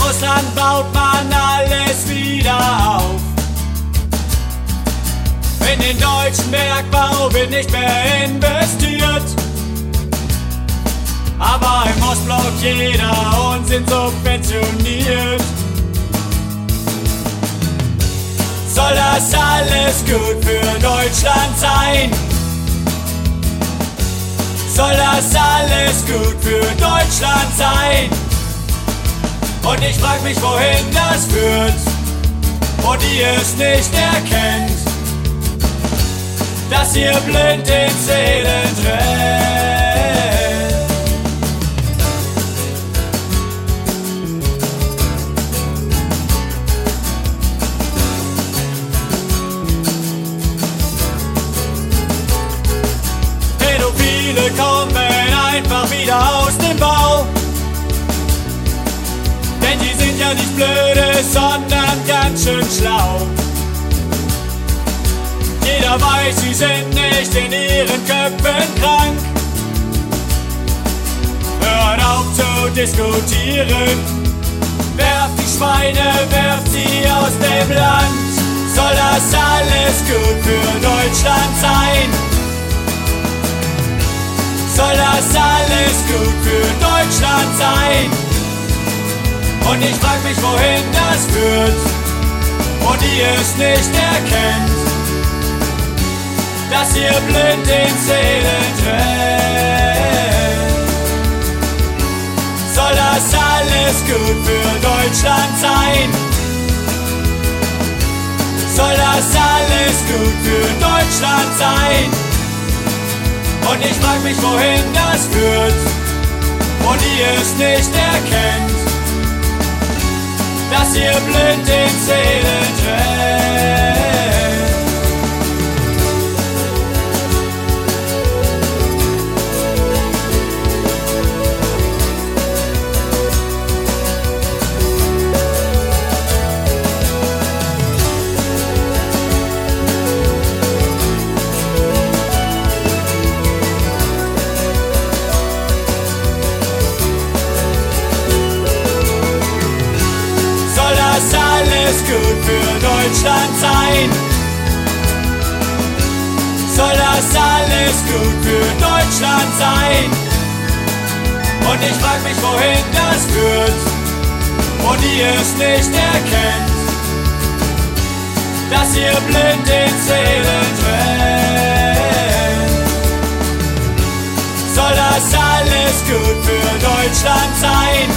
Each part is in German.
Russland baut man alles wieder auf. In den deutschen Bergbau wird nicht mehr investiert. Aber im Ostblock jeder und sind subventioniert. Soll das alles gut für Deutschland sein? Soll das alles gut für Deutschland sein? Und ich frag mich, wohin das führt, und ihr es nicht erkennt, dass ihr blind den Seelen trennt. Pädophile kommen einfach wieder aus dem Bau, denn die sind ja nicht blöde, sondern ganz schön schlau. Jeder weiß, sie sind nicht in ihren Köpfen krank. Hört auf zu diskutieren, werft die Schweine, werft sie aus dem Land. Soll das alles gut für Deutschland sein? Soll das alles gut für Deutschland sein? Und ich frag mich, wohin das führt, und ihr es nicht erkennt, dass ihr blind den Seelen trennt. Soll das alles gut für Deutschland sein? Soll das alles gut für Deutschland sein? Und ich frag mich, wohin das führt, und ihr es nicht erkennt, dass ihr blind den Seelen trennt. Alles gut für Deutschland sein? Soll das alles gut für Deutschland sein? Und ich frag mich, wohin das führt, und ihr es nicht erkennt, dass ihr blind den Seelen trennt. Soll das alles gut für Deutschland sein?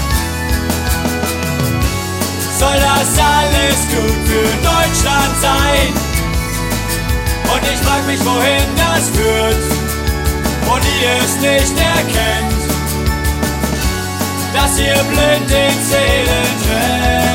Soll das alles gut für Deutschland sein? Und ich frag mich, wohin das führt, und ihr es nicht erkennt, dass ihr blind den Seelen trennt.